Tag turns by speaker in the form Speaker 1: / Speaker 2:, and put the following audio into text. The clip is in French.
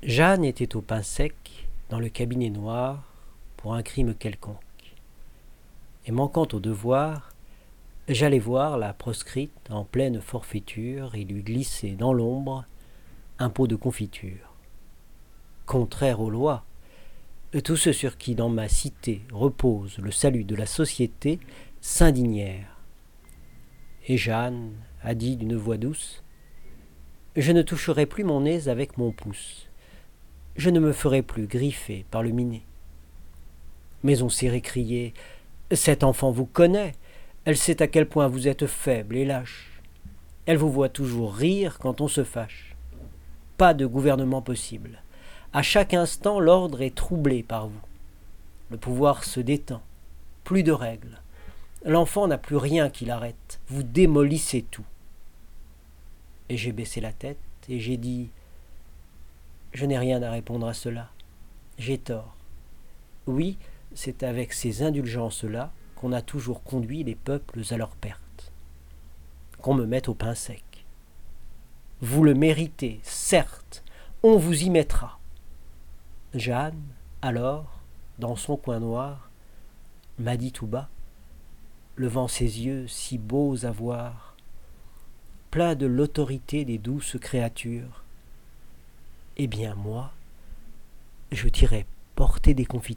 Speaker 1: Jeanne était au pain sec, dans le cabinet noir, pour un crime quelconque. Et manquant au devoir, j'allais voir la proscrite en pleine forfaiture et lui glisser dans l'ombre un pot de confiture. Contraire aux lois, tous ceux sur qui dans ma cité repose le salut de la société s'indignèrent. Et Jeanne a dit d'une voix douce : « Je ne toucherai plus mon nez avec mon pouce. Je ne me ferai plus griffer par le minet. » Mais on s'est récrié : « Cette enfant vous connaît, elle sait à quel point vous êtes faible et lâche. Elle vous voit toujours rire quand on se fâche. Pas de gouvernement possible. À chaque instant, l'ordre est troublé par vous. Le pouvoir se détend. Plus de règles. L'enfant n'a plus rien qui l'arrête. Vous démolissez tout. » Et j'ai baissé la tête et j'ai dit : « Je n'ai rien à répondre à cela. J'ai tort. Oui, c'est avec ces indulgences-là qu'on a toujours conduit les peuples à leur perte. Qu'on me mette au pain sec. Vous le méritez, certes, on vous y mettra. » Jeanne, alors, dans son coin noir, m'a dit tout bas, levant ses yeux si beaux à voir, pleins de l'autorité des douces créatures : « Eh bien moi, je t'irai porter des confitures. »